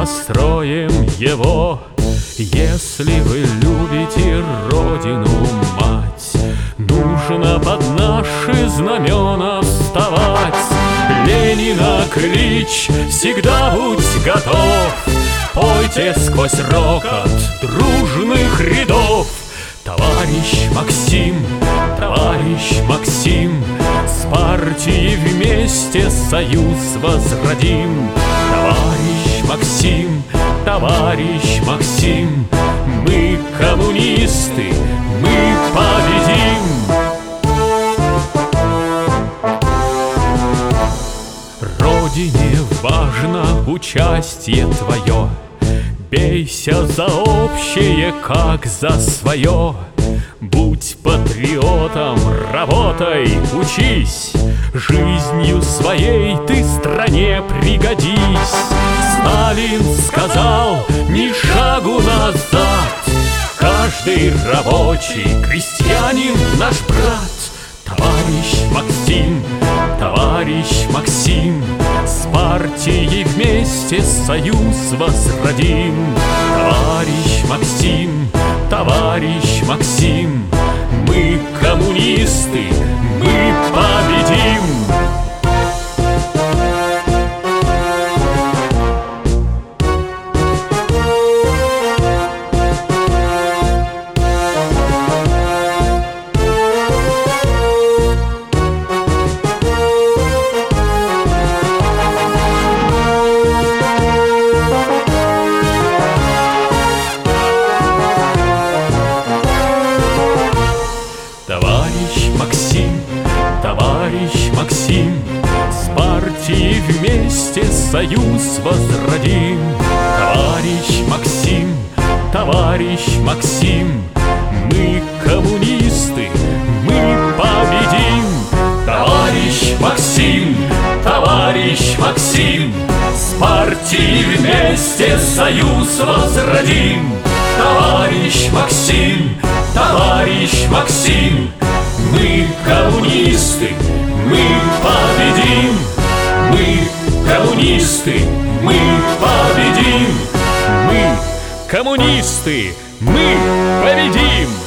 построим его. Если вы любите Родину, мать, нужно под наши знамена вставать. Ленина клич, всегда будь готов, пойте сквозь рокот дружных рядов. Товарищ Максим, товарищ Максим, с партией вместе союз возродим. Товарищ Максим, товарищ Максим, мы коммунисты, мы победим. Родине важно участие твое, бейся за общее, как за свое. Будь патриотом, работай, учись, жизнью своей ты стране пригодись. Сталин сказал: ни шагу назад, каждый рабочий, крестьянин наш брат. Товарищ Максим, товарищ Максим, с партией вместе союз возродим. Товарищ Максим, товарищ Максим, мы коммунисты, мы победим. Товарищ Максим, товарищ Максим, с партией вместе союз возродим. Товарищ Максим, товарищ Максим, мы коммунисты, мы победим. Товарищ Максим, товарищ Максим, с партией вместе союз возродим. Товарищ Максим, товарищ Максим, мы коммунисты, мы победим. Мы коммунисты, мы победим. Мы коммунисты, мы победим.